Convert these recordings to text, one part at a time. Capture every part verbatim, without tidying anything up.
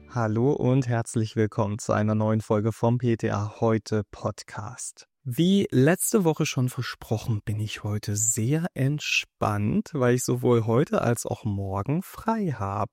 Hallo und herzlich willkommen zu einer neuen Folge vom P T A Heute Podcast. Wie letzte Woche schon versprochen, bin ich heute sehr entspannt, weil ich sowohl heute als auch morgen frei habe.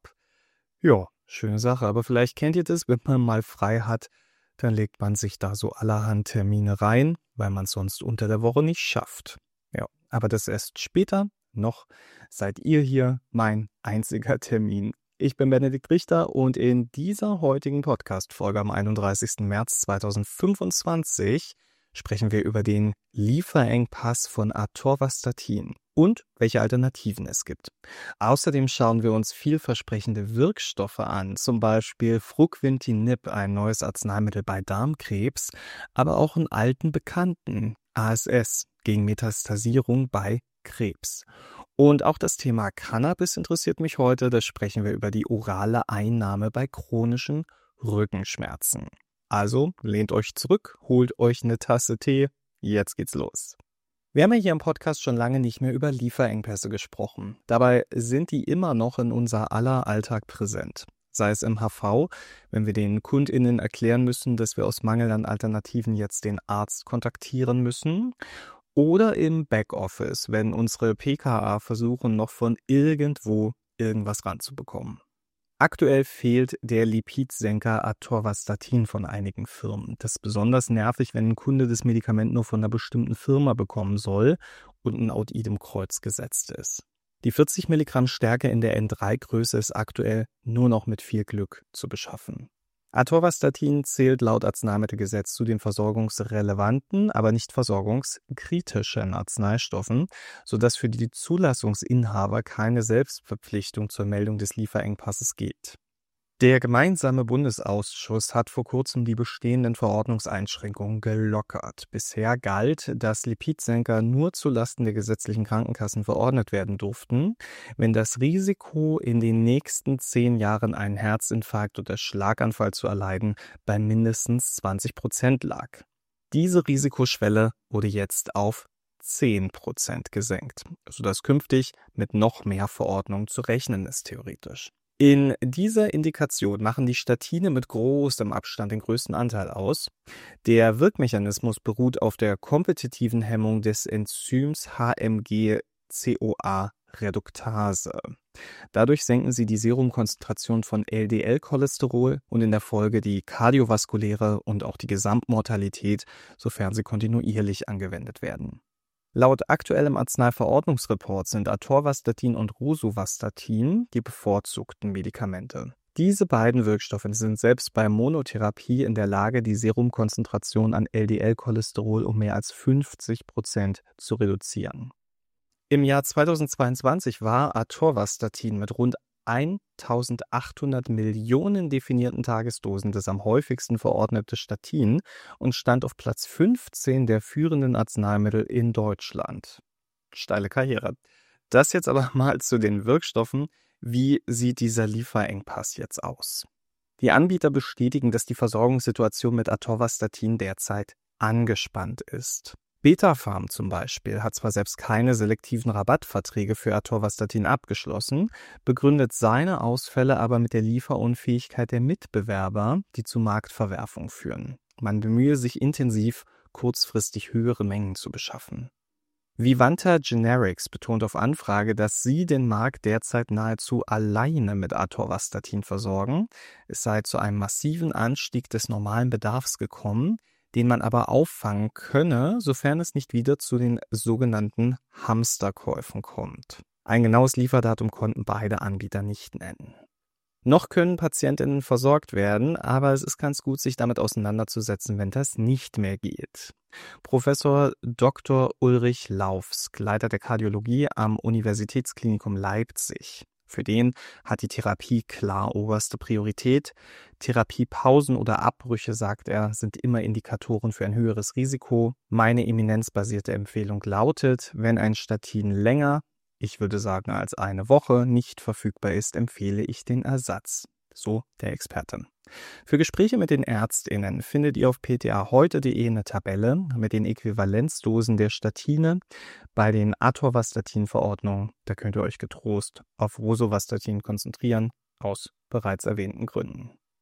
Ja, schöne Sache, aber vielleicht kennt ihr das, wenn man mal frei hat, dann legt man sich da so allerhand Termine rein, weil man es sonst unter der Woche nicht schafft. Ja, aber das erst später. Noch seid ihr hier mein einziger Termin. Ich bin Benedikt Richter und in dieser heutigen Podcast-Folge am einunddreißigsten März zweitausendfünfundzwanzig sprechen wir über den Lieferengpass von Atorvastatin und welche Alternativen es gibt. Außerdem schauen wir uns vielversprechende Wirkstoffe an, zum Beispiel Fruquintinib, ein neues Arzneimittel bei Darmkrebs, aber auch einen alten Bekannten, A S S, gegen Metastasierung bei Krebs. Und auch das Thema Cannabis interessiert mich heute. Da sprechen wir über die orale Einnahme bei chronischen Rückenschmerzen. Also lehnt euch zurück, holt euch eine Tasse Tee. Jetzt geht's los. Wir haben ja hier im Podcast schon lange nicht mehr über Lieferengpässe gesprochen. Dabei sind die immer noch in unser aller Alltag präsent. Sei es im H V, wenn wir den KundInnen erklären müssen, dass wir aus Mangel an Alternativen jetzt den Arzt kontaktieren müssen. Oder im Backoffice, wenn unsere P K A versuchen, noch von irgendwo irgendwas ranzubekommen. Aktuell fehlt der Lipidsenker Atorvastatin von einigen Firmen. Das ist besonders nervig, wenn ein Kunde das Medikament nur von einer bestimmten Firma bekommen soll und ein Aut idem Kreuz gesetzt ist. Die vierzig Milligramm Stärke in der N drei Größe ist aktuell nur noch mit viel Glück zu beschaffen. Atorvastatin zählt laut Arzneimittelgesetz zu den versorgungsrelevanten, aber nicht versorgungskritischen Arzneistoffen, sodass für die Zulassungsinhaber keine Selbstverpflichtung zur Meldung des Lieferengpasses gilt. Der gemeinsame Bundesausschuss hat vor kurzem die bestehenden Verordnungseinschränkungen gelockert. Bisher galt, dass Lipidsenker nur zulasten der gesetzlichen Krankenkassen verordnet werden durften, wenn das Risiko, in den nächsten zehn Jahren einen Herzinfarkt oder Schlaganfall zu erleiden, bei mindestens zwanzig Prozent lag. Diese Risikoschwelle wurde jetzt auf zehn Prozent gesenkt, sodass künftig mit noch mehr Verordnungen zu rechnen ist, theoretisch. In dieser Indikation machen die Statine mit großem Abstand den größten Anteil aus. Der Wirkmechanismus beruht auf der kompetitiven Hemmung des Enzyms H M G C O A Reduktase. Dadurch senken sie die Serumkonzentration von L D L-Cholesterol und in der Folge die kardiovaskuläre und auch die Gesamtmortalität, sofern sie kontinuierlich angewendet werden. Laut aktuellem Arzneiverordnungsreport sind Atorvastatin und Rosuvastatin die bevorzugten Medikamente. Diese beiden Wirkstoffe sind selbst bei Monotherapie in der Lage, die Serumkonzentration an L D L-Cholesterol um mehr als fünfzig Prozent zu reduzieren. Im Jahr zweitausendzweiundzwanzig war Atorvastatin mit rund eintausendachthundert Millionen definierten Tagesdosen das am häufigsten verordnete Statin und stand auf Platz fünfzehn der führenden Arzneimittel in Deutschland. Steile Karriere. Das jetzt aber mal zu den Wirkstoffen. Wie sieht dieser Lieferengpass jetzt aus? Die Anbieter bestätigen, dass die Versorgungssituation mit Atorvastatin derzeit angespannt ist. Betapharm zum Beispiel hat zwar selbst keine selektiven Rabattverträge für Atorvastatin abgeschlossen, begründet seine Ausfälle aber mit der Lieferunfähigkeit der Mitbewerber, die zu Marktverwerfung führen. Man bemühe sich intensiv, kurzfristig höhere Mengen zu beschaffen. Vivanta Generics betont auf Anfrage, dass sie den Markt derzeit nahezu alleine mit Atorvastatin versorgen. Es sei zu einem massiven Anstieg des normalen Bedarfs gekommen, den man aber auffangen könne, sofern es nicht wieder zu den sogenannten Hamsterkäufen kommt. Ein genaues Lieferdatum konnten beide Anbieter nicht nennen. Noch können PatientInnen versorgt werden, aber es ist ganz gut, sich damit auseinanderzusetzen, wenn das nicht mehr geht. Professor Doktor Ulrich Laufsk, Leiter der Kardiologie am Universitätsklinikum Leipzig. Für den hat die Therapie klar oberste Priorität. Therapiepausen oder Abbrüche, sagt er, sind immer Indikatoren für ein höheres Risiko. Meine eminenzbasierte Empfehlung lautet, wenn ein Statin länger, ich würde sagen als eine Woche, nicht verfügbar ist, empfehle ich den Ersatz. So der Experte. Für Gespräche mit den ÄrztInnen findet ihr auf p t a heute punkt de eine Tabelle mit den Äquivalenzdosen der Statine. Bei den Atorvastatin-Verordnungen, da könnt ihr euch getrost auf Rosuvastatin konzentrieren, aus bereits erwähnten Gründen.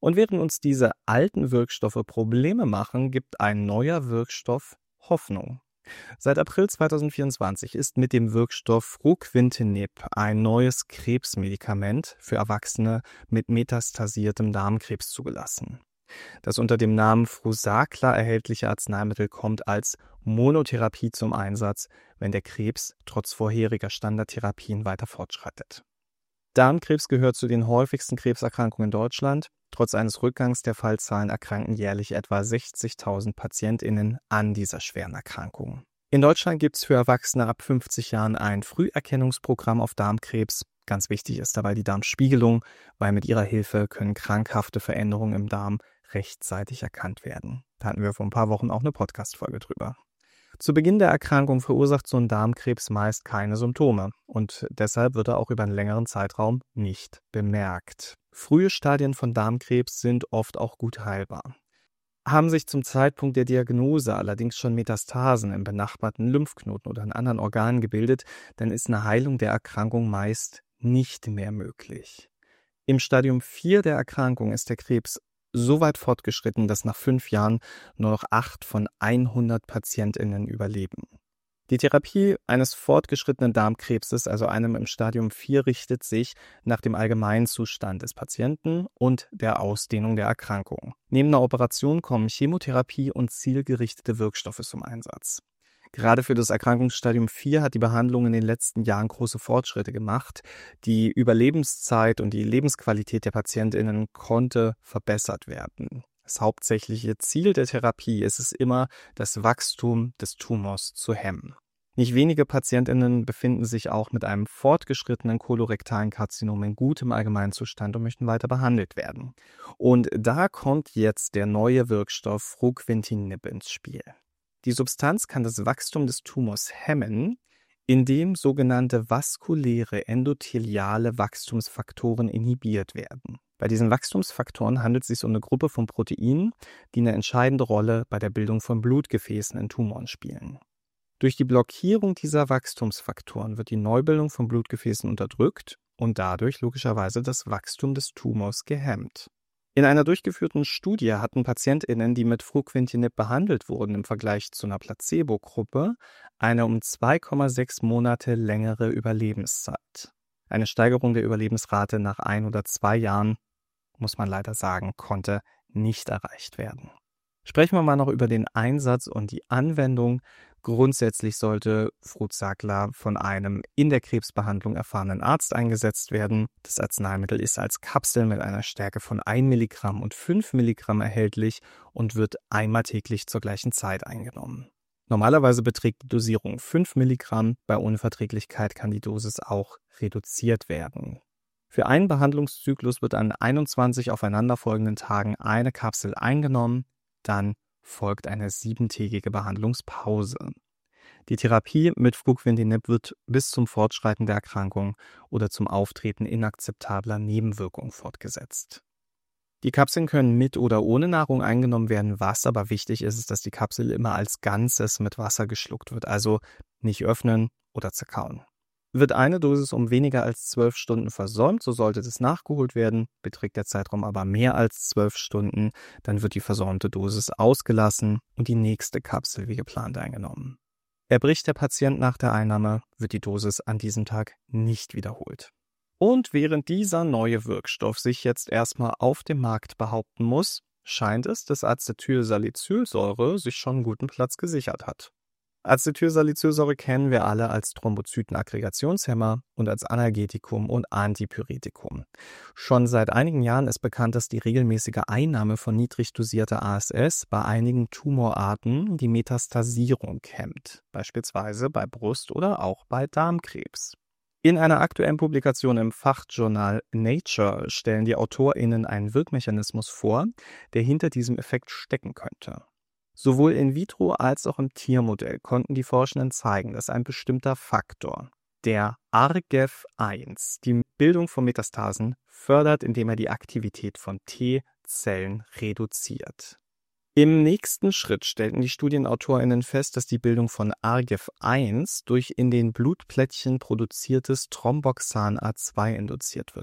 Und während uns diese alten Wirkstoffe Probleme machen, gibt ein neuer Wirkstoff Hoffnung. Seit April zweitausendvierundzwanzig ist mit dem Wirkstoff Fruquintinib ein neues Krebsmedikament für Erwachsene mit metastasiertem Darmkrebs zugelassen. Das unter dem Namen Frusaqla erhältliche Arzneimittel kommt als Monotherapie zum Einsatz, wenn der Krebs trotz vorheriger Standardtherapien weiter fortschreitet. Darmkrebs gehört zu den häufigsten Krebserkrankungen in Deutschland. Trotz eines Rückgangs der Fallzahlen erkranken jährlich etwa sechzigtausend PatientInnen an dieser schweren Erkrankung. In Deutschland gibt es für Erwachsene ab fünfzig Jahren ein Früherkennungsprogramm auf Darmkrebs. Ganz wichtig ist dabei die Darmspiegelung, weil mit ihrer Hilfe können krankhafte Veränderungen im Darm rechtzeitig erkannt werden. Da hatten wir vor ein paar Wochen auch eine Podcast-Folge drüber. Zu Beginn der Erkrankung verursacht so ein Darmkrebs meist keine Symptome und deshalb wird er auch über einen längeren Zeitraum nicht bemerkt. Frühe Stadien von Darmkrebs sind oft auch gut heilbar. Haben sich zum Zeitpunkt der Diagnose allerdings schon Metastasen im benachbarten Lymphknoten oder in anderen Organen gebildet, dann ist eine Heilung der Erkrankung meist nicht mehr möglich. Im Stadium vier der Erkrankung ist der Krebs so weit fortgeschritten, dass nach fünf Jahren nur noch acht von hundert PatientInnen überleben. Die Therapie eines fortgeschrittenen Darmkrebses, also einem im Stadium vier, richtet sich nach dem allgemeinen Zustand des Patienten und der Ausdehnung der Erkrankung. Neben einer Operation kommen Chemotherapie und zielgerichtete Wirkstoffe zum Einsatz. Gerade für das Erkrankungsstadium vier hat die Behandlung in den letzten Jahren große Fortschritte gemacht. Die Überlebenszeit und die Lebensqualität der PatientInnen konnte verbessert werden. Das hauptsächliche Ziel der Therapie ist es immer, das Wachstum des Tumors zu hemmen. Nicht wenige PatientInnen befinden sich auch mit einem fortgeschrittenen kolorektalen Karzinom in gutem Allgemeinzustand und möchten weiter behandelt werden. Und da kommt jetzt der neue Wirkstoff Fruquintinib ins Spiel. Die Substanz kann das Wachstum des Tumors hemmen, indem sogenannte vaskuläre endotheliale Wachstumsfaktoren inhibiert werden. Bei diesen Wachstumsfaktoren handelt es sich um eine Gruppe von Proteinen, die eine entscheidende Rolle bei der Bildung von Blutgefäßen in Tumoren spielen. Durch die Blockierung dieser Wachstumsfaktoren wird die Neubildung von Blutgefäßen unterdrückt und dadurch logischerweise das Wachstum des Tumors gehemmt. In einer durchgeführten Studie hatten PatientInnen, die mit Fruquintinib behandelt wurden, im Vergleich zu einer Placebo-Gruppe eine um zwei Komma sechs Monate längere Überlebenszeit. Eine Steigerung der Überlebensrate nach ein oder zwei Jahren, muss man leider sagen, konnte nicht erreicht werden. Sprechen wir mal noch über den Einsatz und die Anwendung. Grundsätzlich sollte Fruzaqla von einem in der Krebsbehandlung erfahrenen Arzt eingesetzt werden. Das Arzneimittel ist als Kapsel mit einer Stärke von ein Milligramm und fünf Milligramm erhältlich und wird einmal täglich zur gleichen Zeit eingenommen. Normalerweise beträgt die Dosierung fünf Milligramm, bei Unverträglichkeit kann die Dosis auch reduziert werden. Für einen Behandlungszyklus wird an einundzwanzig aufeinanderfolgenden Tagen eine Kapsel eingenommen, dann folgt eine siebentägige Behandlungspause. Die Therapie mit Fruquintinib wird bis zum Fortschreiten der Erkrankung oder zum Auftreten inakzeptabler Nebenwirkungen fortgesetzt. Die Kapseln können mit oder ohne Nahrung eingenommen werden, was aber wichtig ist, ist, dass die Kapsel immer als Ganzes mit Wasser geschluckt wird, also nicht öffnen oder zerkauen. Wird eine Dosis um weniger als zwölf Stunden versäumt, so sollte das nachgeholt werden. Beträgt der Zeitraum aber mehr als zwölf Stunden, dann wird die versäumte Dosis ausgelassen und die nächste Kapsel wie geplant eingenommen. Erbricht der Patient nach der Einnahme, wird die Dosis an diesem Tag nicht wiederholt. Und während dieser neue Wirkstoff sich jetzt erstmal auf dem Markt behaupten muss, scheint es, dass Acetylsalicylsäure sich schon einen guten Platz gesichert hat. Acetylsalicylsäure kennen wir alle als Thrombozytenaggregationshemmer und als Analgetikum und Antipyretikum. Schon seit einigen Jahren ist bekannt, dass die regelmäßige Einnahme von niedrig dosierter A S S bei einigen Tumorarten die Metastasierung hemmt, beispielsweise bei Brust- oder auch bei Darmkrebs. In einer aktuellen Publikation im Fachjournal Nature stellen die AutorInnen einen Wirkmechanismus vor, der hinter diesem Effekt stecken könnte. Sowohl in vitro als auch im Tiermodell konnten die Forschenden zeigen, dass ein bestimmter Faktor, der A R G E F eins, die Bildung von Metastasen fördert, indem er die Aktivität von T-Zellen reduziert. Im nächsten Schritt stellten die StudienautorInnen fest, dass die Bildung von A R G E F eins durch in den Blutplättchen produziertes Thromboxan A zwei induziert wird.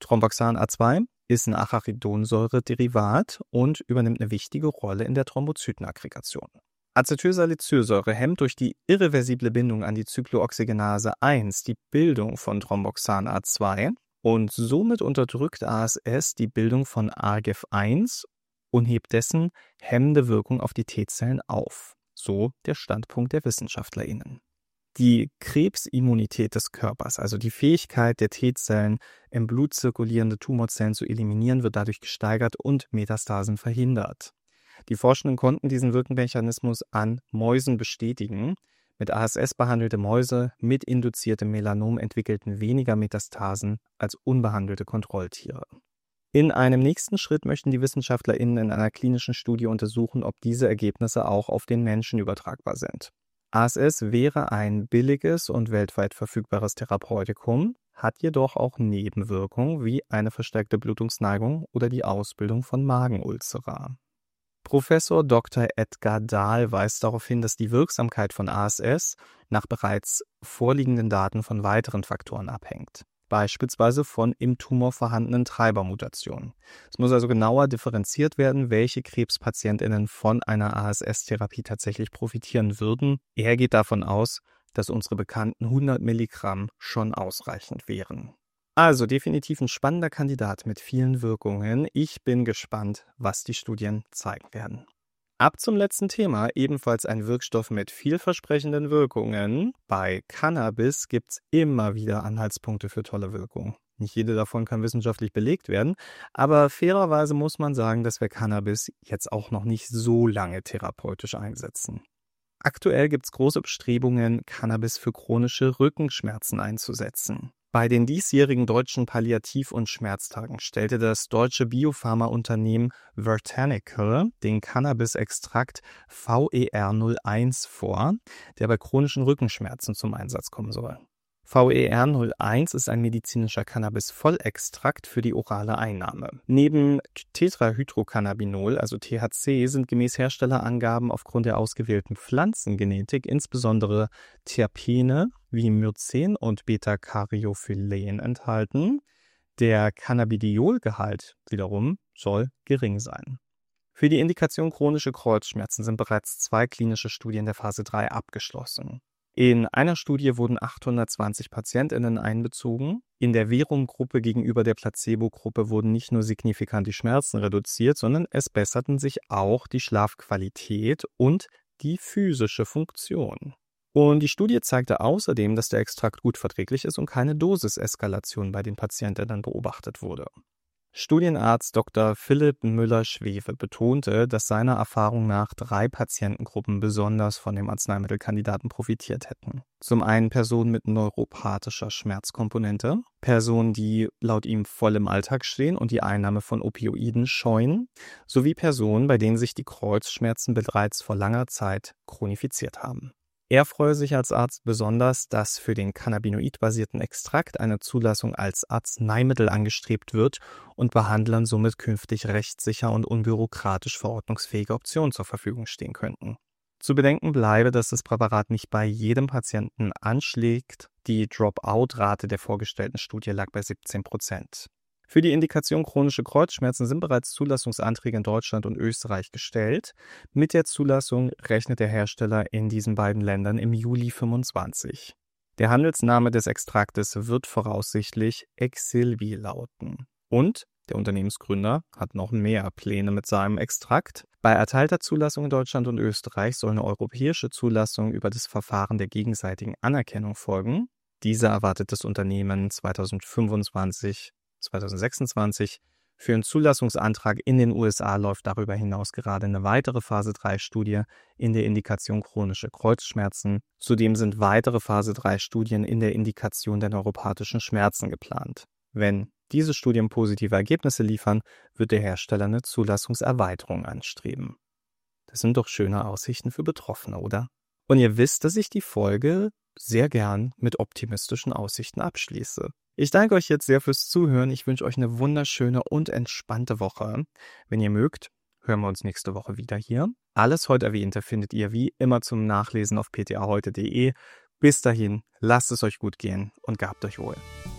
Thromboxan A zwei ist ein Arachidonsäure-Derivat und übernimmt eine wichtige Rolle in der Thrombozytenaggregation. Acetylsalicylsäure hemmt durch die irreversible Bindung an die Cyclooxygenase eins die Bildung von Thromboxan A zwei und somit unterdrückt A S S die Bildung von A G E F eins und hebt dessen hemmende Wirkung auf die T-Zellen auf. So der Standpunkt der WissenschaftlerInnen. Die Krebsimmunität des Körpers, also die Fähigkeit der T-Zellen, im Blut zirkulierende Tumorzellen zu eliminieren, wird dadurch gesteigert und Metastasen verhindert. Die Forschenden konnten diesen Wirkmechanismus an Mäusen bestätigen. Mit A S S behandelte Mäuse mit induziertem Melanom entwickelten weniger Metastasen als unbehandelte Kontrolltiere. In einem nächsten Schritt möchten die WissenschaftlerInnen in einer klinischen Studie untersuchen, ob diese Ergebnisse auch auf den Menschen übertragbar sind. A S S wäre ein billiges und weltweit verfügbares Therapeutikum, hat jedoch auch Nebenwirkungen wie eine verstärkte Blutungsneigung oder die Ausbildung von Magenulzera. Professor Doktor Edgar Dahl weist darauf hin, dass die Wirksamkeit von A S S nach bereits vorliegenden Daten von weiteren Faktoren abhängt, beispielsweise von im Tumor vorhandenen Treibermutationen. Es muss also genauer differenziert werden, welche KrebspatientInnen von einer A S S-Therapie tatsächlich profitieren würden. Er geht davon aus, dass unsere bekannten hundert Milligramm schon ausreichend wären. Also definitiv ein spannender Kandidat mit vielen Wirkungen. Ich bin gespannt, was die Studien zeigen werden. Ab zum letzten Thema, ebenfalls ein Wirkstoff mit vielversprechenden Wirkungen. Bei Cannabis gibt es immer wieder Anhaltspunkte für tolle Wirkungen. Nicht jede davon kann wissenschaftlich belegt werden, aber fairerweise muss man sagen, dass wir Cannabis jetzt auch noch nicht so lange therapeutisch einsetzen. Aktuell gibt es große Bestrebungen, Cannabis für chronische Rückenschmerzen einzusetzen. Bei den diesjährigen deutschen Palliativ- und Schmerztagen stellte das deutsche Biopharmaunternehmen Vertanical den Cannabis-Extrakt V E R null eins vor, der bei chronischen Rückenschmerzen zum Einsatz kommen soll. V E R null eins ist ein medizinischer Cannabis-Vollextrakt für die orale Einnahme. Neben Tetrahydrocannabinol, also T H C, sind gemäß Herstellerangaben aufgrund der ausgewählten Pflanzengenetik insbesondere Terpene wie Mycen und Beta-Caryophyllän enthalten. Der Cannabidiolgehalt wiederum soll gering sein. Für die Indikation chronische Kreuzschmerzen sind bereits zwei klinische Studien der Phase drei abgeschlossen. In einer Studie wurden achthundertzwanzig PatientInnen einbezogen. In der Verum-Gruppe gegenüber der Placebo-Gruppe wurden nicht nur signifikant die Schmerzen reduziert, sondern es besserten sich auch die Schlafqualität und die physische Funktion. Und die Studie zeigte außerdem, dass der Extrakt gut verträglich ist und keine Dosiseskalation bei den PatientInnen beobachtet wurde. Studienarzt Doktor Philipp Müller-Schwewe betonte, dass seiner Erfahrung nach drei Patientengruppen besonders von dem Arzneimittelkandidaten profitiert hätten. Zum einen Personen mit neuropathischer Schmerzkomponente, Personen, die laut ihm voll im Alltag stehen und die Einnahme von Opioiden scheuen, sowie Personen, bei denen sich die Kreuzschmerzen bereits vor langer Zeit chronifiziert haben. Er freue sich als Arzt besonders, dass für den cannabinoidbasierten Extrakt eine Zulassung als Arzneimittel angestrebt wird und Behandlern somit künftig rechtssicher und unbürokratisch verordnungsfähige Optionen zur Verfügung stehen könnten. Zu bedenken bleibe, dass das Präparat nicht bei jedem Patienten anschlägt. Die Dropout-Rate der vorgestellten Studie lag bei siebzehn Prozent. Für die Indikation chronische Kreuzschmerzen sind bereits Zulassungsanträge in Deutschland und Österreich gestellt. Mit der Zulassung rechnet der Hersteller in diesen beiden Ländern im Juli fünfundzwanzig. Der Handelsname des Extraktes wird voraussichtlich Exilvi lauten. Und der Unternehmensgründer hat noch mehr Pläne mit seinem Extrakt. Bei erteilter Zulassung in Deutschland und Österreich soll eine europäische Zulassung über das Verfahren der gegenseitigen Anerkennung folgen. Diese erwartet das Unternehmen zweitausendfünfundzwanzig zweitausendsechsundzwanzig. Für einen Zulassungsantrag in den U S A läuft darüber hinaus gerade eine weitere Phase drei Studie in der Indikation chronische Kreuzschmerzen. Zudem sind weitere Phase drei Studien in der Indikation der neuropathischen Schmerzen geplant. Wenn diese Studien positive Ergebnisse liefern, wird der Hersteller eine Zulassungserweiterung anstreben. Das sind doch schöne Aussichten für Betroffene, oder? Und ihr wisst, dass ich die Folge sehr gern mit optimistischen Aussichten abschließe. Ich danke euch jetzt sehr fürs Zuhören. Ich wünsche euch eine wunderschöne und entspannte Woche. Wenn ihr mögt, hören wir uns nächste Woche wieder hier. Alles heute Erwähnte findet ihr wie immer zum Nachlesen auf p t a heute punkt d e. Bis dahin, lasst es euch gut gehen und gehabt euch wohl.